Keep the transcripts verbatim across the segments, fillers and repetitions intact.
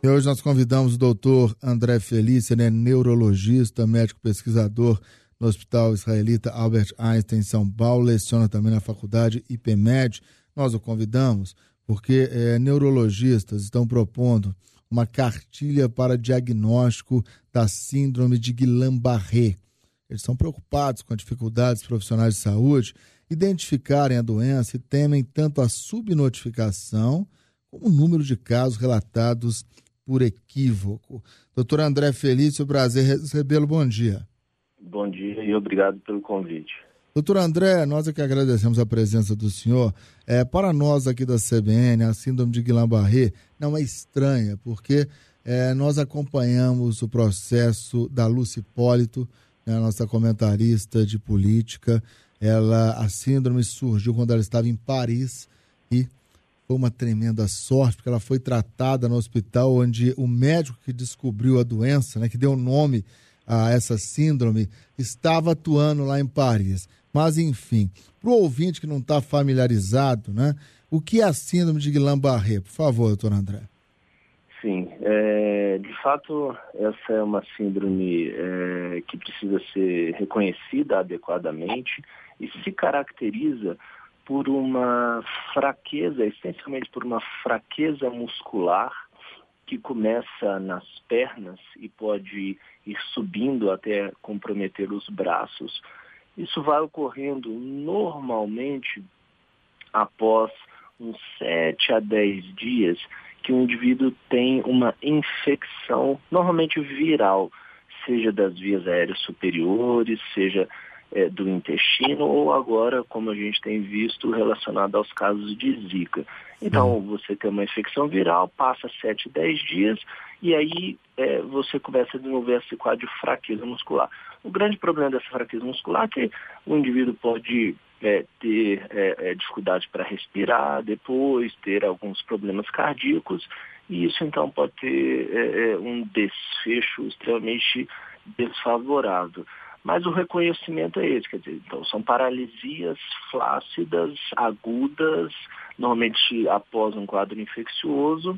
E hoje nós convidamos o doutor André Felício, ele é neurologista, médico pesquisador no Hospital Israelita Albert Einstein, em São Paulo, leciona também na faculdade IPMED. Nós o convidamos porque é, neurologistas estão propondo uma cartilha para diagnóstico da síndrome de Guillain-Barré. Eles estão preocupados com as dificuldades profissionais de saúde identificarem a doença e temem tanto a subnotificação como o número de casos relatados por equívoco. doutor André Felício, prazer recebê-lo. Bom dia. Bom dia e obrigado pelo convite. doutor André, nós é que agradecemos a presença do senhor. É, para nós aqui da C B N, a síndrome de Guillain-Barré não é estranha, porque é, nós acompanhamos o processo da Lúcia Hipólito, né, nossa comentarista de política. Ela, a síndrome surgiu quando ela estava em Paris e foi uma tremenda sorte, porque ela foi tratada no hospital onde o médico que descobriu a doença, né, que deu nome a essa síndrome, estava atuando lá em Paris. Mas, enfim, para o ouvinte que não está familiarizado, né, o que é a síndrome de Guillain-Barré? Por favor, doutor André. Sim, é, de fato, essa é uma síndrome é, que precisa ser reconhecida adequadamente e se caracteriza por uma fraqueza, essencialmente por uma fraqueza muscular que começa nas pernas e pode ir subindo até comprometer os braços. Isso vai ocorrendo normalmente após uns sete a dez dias que o indivíduo tem uma infecção, normalmente viral, seja das vias aéreas superiores, seja É, do intestino, ou agora, como a gente tem visto, relacionado aos casos de Zika. Então, você tem uma infecção viral, passa sete, dez dias, e aí é, você começa a desenvolver esse quadro de fraqueza muscular. O grande problema dessa fraqueza muscular é que o indivíduo pode é, ter é, é, dificuldade para respirar, depois ter alguns problemas cardíacos, e isso então pode ter é, um desfecho extremamente desfavorável. Mas o reconhecimento é esse, quer dizer, então são paralisias flácidas, agudas, normalmente após um quadro infeccioso,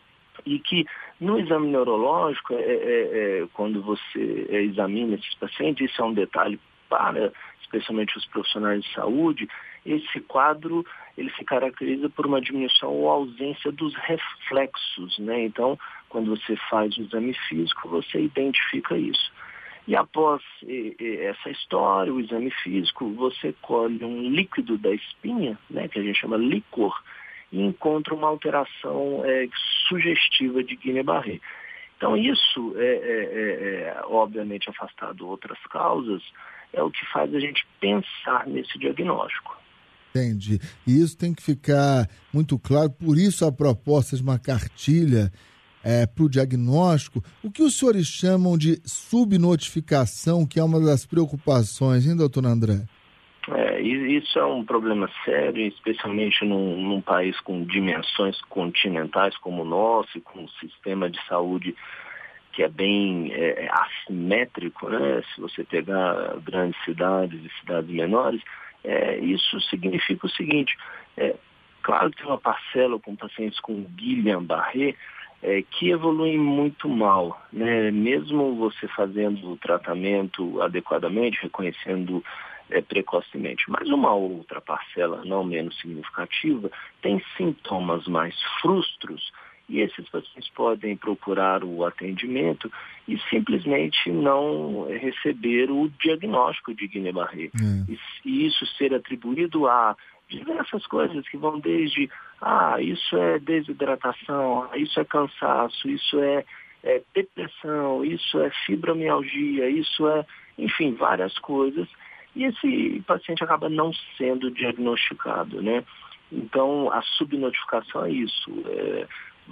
e que no exame neurológico, é, é, é, quando você é, examina esses pacientes, isso é um detalhe para especialmente os profissionais de saúde, esse quadro ele se caracteriza por uma diminuição ou ausência dos reflexos, né? Então, quando você faz o exame físico, você identifica isso. E após e, e, essa história, o exame físico, você colhe um líquido da espinha, né, que a gente chama licor, e encontra uma alteração é, sugestiva de Guillain-Barré. Então isso, é, é, é, obviamente afastado outras causas, é o que faz a gente pensar nesse diagnóstico. Entendi. E isso tem que ficar muito claro, por isso a proposta de uma cartilha É, para o diagnóstico. O que os senhores chamam de subnotificação, que é uma das preocupações, hein, doutor André? É, isso é um problema sério, especialmente num, num país com dimensões continentais como o nosso, com um sistema de saúde que é bem é, assimétrico, né? Se você pegar grandes cidades e cidades menores, é, isso significa o seguinte, é, claro que tem uma parcela com pacientes com Guillain-Barré, É, que evoluem muito mal, né? Mesmo você fazendo o tratamento adequadamente, reconhecendo é, precocemente. Mas uma outra parcela, não menos significativa, tem sintomas mais frustros e esses pacientes podem procurar o atendimento e simplesmente não receber o diagnóstico de Guillain-Barré. Hum. E, e isso ser atribuído a diversas coisas que vão desde, ah, isso é desidratação, isso é cansaço, isso é, é depressão, isso é fibromialgia, isso é, enfim, várias coisas. E esse paciente acaba não sendo diagnosticado, né? Então, a subnotificação é isso. É,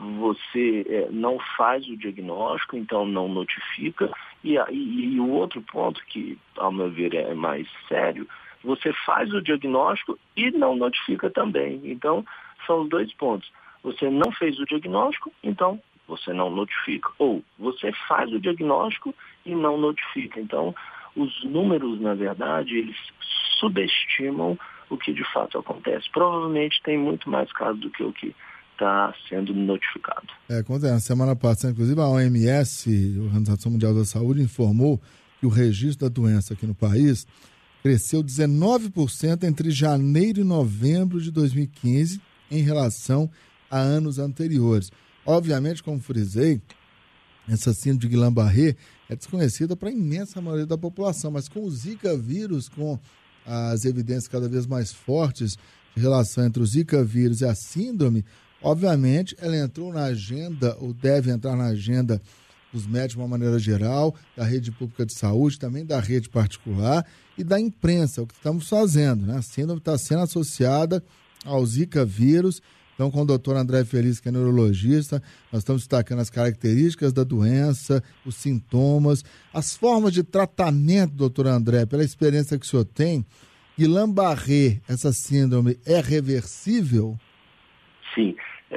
você é, não faz o diagnóstico, então não notifica. E, e, e o outro ponto, que, ao meu ver, é mais sério, você faz o diagnóstico e não notifica também. Então, são os dois pontos. Você não fez o diagnóstico, então você não notifica. Ou você faz o diagnóstico e não notifica. Então, os números, na verdade, eles subestimam o que de fato acontece. Provavelmente tem muito mais casos do que o que está sendo notificado. É, na semana passada, inclusive, a O M S, a Organização Mundial da Saúde, informou que o registro da doença aqui no país cresceu dezenove por cento entre janeiro e novembro de dois mil e quinze em relação a anos anteriores. Obviamente, como frisei, essa síndrome de Guillain-Barré é desconhecida para a imensa maioria da população, mas com o Zika vírus, com as evidências cada vez mais fortes de relação entre o Zika vírus e a síndrome, obviamente ela entrou na agenda, ou deve entrar na agenda dos médicos de uma maneira geral, da rede pública de saúde, também da rede particular e da imprensa, o que estamos fazendo, né? A síndrome está sendo associada ao Zika vírus. Então, com o doutor André Feliz, que é neurologista, nós estamos destacando as características da doença, os sintomas, as formas de tratamento, doutor André, pela experiência que o senhor tem. Guillain-Barré, essa síndrome, é reversível? Sim.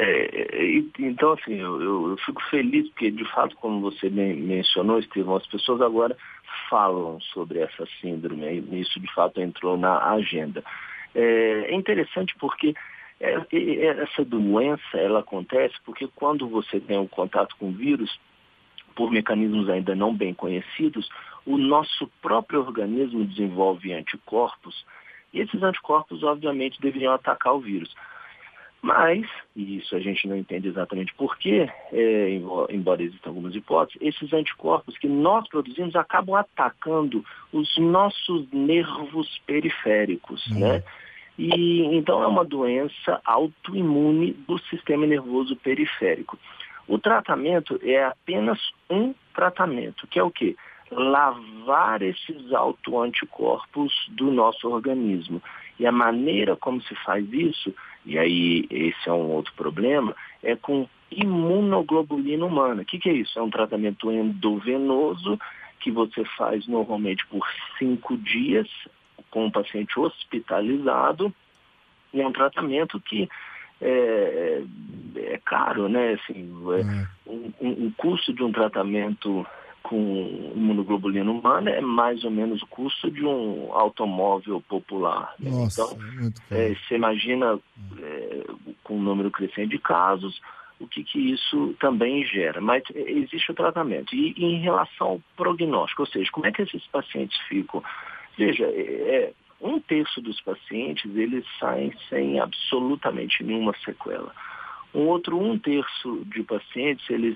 É, então, assim, eu, eu, eu fico feliz porque, de fato, como você mencionou, Estevão, as pessoas agora falam sobre essa síndrome, e isso, de fato, entrou na agenda. É, é interessante porque essa doença, ela acontece porque quando você tem um contato com o vírus, por mecanismos ainda não bem conhecidos, o nosso próprio organismo desenvolve anticorpos, e esses anticorpos, obviamente, deveriam atacar o vírus. Mas, e isso a gente não entende exatamente por quê, é, embora existam algumas hipóteses, esses anticorpos que nós produzimos acabam atacando os nossos nervos periféricos, uhum. né? E então é uma doença autoimune do sistema nervoso periférico. O tratamento é apenas um tratamento, que é o quê? Lavar esses autoanticorpos do nosso organismo. E a maneira como se faz isso, e aí esse é um outro problema, é com imunoglobulina humana. O que, que é isso? É um tratamento endovenoso que você faz normalmente por cinco dias, com um paciente hospitalizado, e é um tratamento que é, é caro, né? Assim, é, um, um custo de um tratamento com imunoglobulina humana é mais ou menos o custo de um automóvel popular. Né? Nossa, então, muito é, você imagina, é, com um número crescente de casos, o que, que isso também gera. Mas existe o tratamento. E, e em relação ao prognóstico, ou seja, como é que esses pacientes ficam? Veja, é, um terço dos pacientes, eles saem sem absolutamente nenhuma sequela. Um outro um terço de pacientes, eles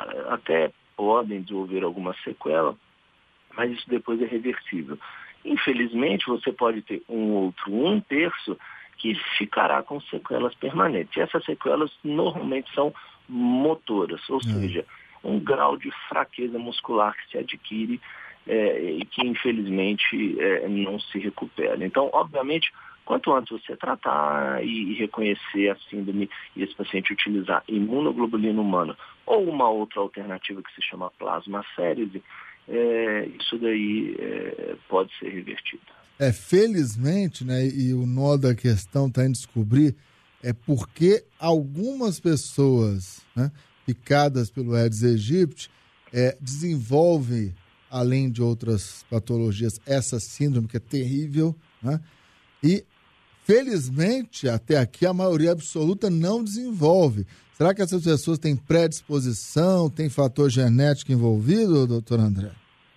até podem desenvolver alguma sequela, mas isso depois é reversível. Infelizmente, você pode ter um outro um terço que ficará com sequelas permanentes. E essas sequelas normalmente são motoras, ou é. seja, um grau de fraqueza muscular que se adquire É, e que infelizmente é, não se recupera. Então, obviamente, quanto antes você tratar e, e reconhecer a síndrome e esse paciente utilizar imunoglobulina humana ou uma outra alternativa que se chama plasmaférese, é, isso daí é, pode ser revertido. É, felizmente, né, e o nó da questão está em descobrir é porque algumas pessoas, né, picadas pelo Aedes aegypti é, desenvolvem, além de outras patologias, essa síndrome que é terrível, né? E, felizmente, até aqui, a maioria absoluta não desenvolve. Será que essas pessoas têm predisposição, tem fator genético envolvido, doutor André?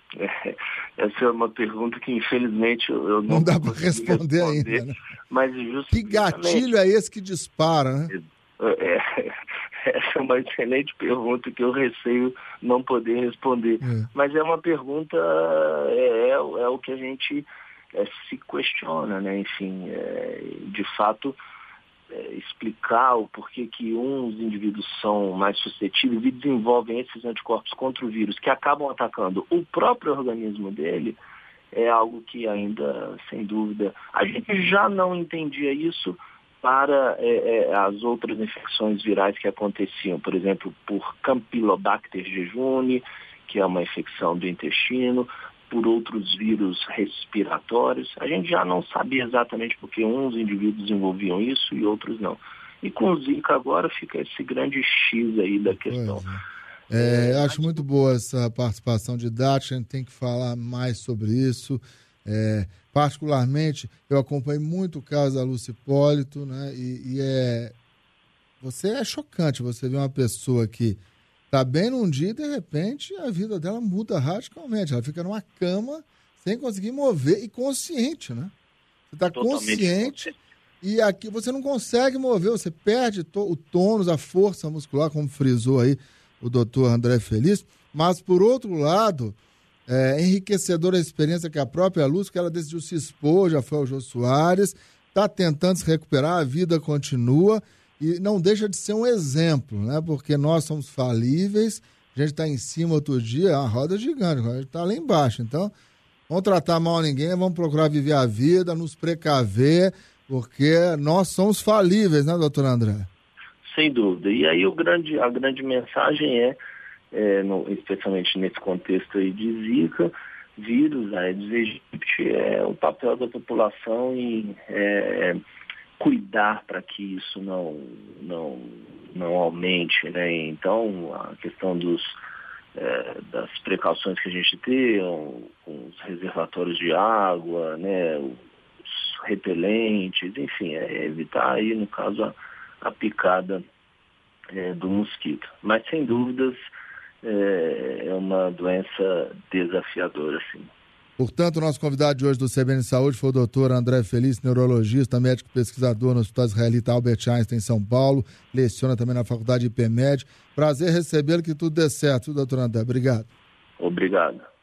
É, essa é uma pergunta que, infelizmente, eu não, não dá para responder, responder ainda, né? Mas que gatilho é esse que dispara, né? É, essa é uma excelente pergunta que eu receio não poder responder. É. Mas é uma pergunta, é, é, é o que a gente é, se questiona, né? Enfim, é, de fato, é, explicar o porquê que uns indivíduos são mais suscetíveis e desenvolvem esses anticorpos contra o vírus que acabam atacando o próprio organismo dele, é algo que ainda, sem dúvida, a gente já não entendia isso para é, é, as outras infecções virais que aconteciam, por exemplo, por Campylobacter jejuni, que é uma infecção do intestino, por outros vírus respiratórios. A gente já não sabia exatamente porque uns indivíduos desenvolviam isso e outros não. E com o Zika agora fica esse grande X aí da questão. É, é, acho muito boa essa participação didática, a gente tem que falar mais sobre isso. É, particularmente, eu acompanhei muito o caso da Lúcia Hipólito, né, e, e é você é chocante, você vê uma pessoa que tá bem num dia e, de repente, a vida dela muda radicalmente. Ela fica numa cama sem conseguir mover e consciente, né? Você tá consciente e aqui você não consegue mover, você perde to- o tônus, a força muscular, como frisou aí o doutor André Feliz. Mas, por outro lado, é enriquecedora a experiência que a própria Lúcia, que ela decidiu se expor, já foi ao Jô Soares, está tentando se recuperar, a vida continua e não deixa de ser um exemplo, né? Porque nós somos falíveis, a gente está em cima outro dia, é uma roda gigante, a gente está lá embaixo. Então, vamos tratar mal ninguém, vamos procurar viver a vida, nos precaver, porque nós somos falíveis, né, doutor André? Sem dúvida. E aí o grande, a grande mensagem é, é no, especialmente nesse contexto aí de Zika, vírus, Aedes aegypti, é o papel da população em é, cuidar para que isso não, não, não aumente, né? Então, a questão dos, é, das precauções que a gente tem, com os reservatórios de água, né? Os repelentes, enfim, é evitar aí, no caso, a, a picada é, do mosquito. Mas, sem dúvidas, é uma doença desafiadora, sim. Portanto, o nosso convidado de hoje do C B N Saúde foi o doutor André Feliz, neurologista, médico pesquisador no Hospital Israelita Albert Einstein, em São Paulo, leciona também na Faculdade I P M E D. Prazer recebê-lo, que tudo dê certo, doutor André. Obrigado. Obrigado.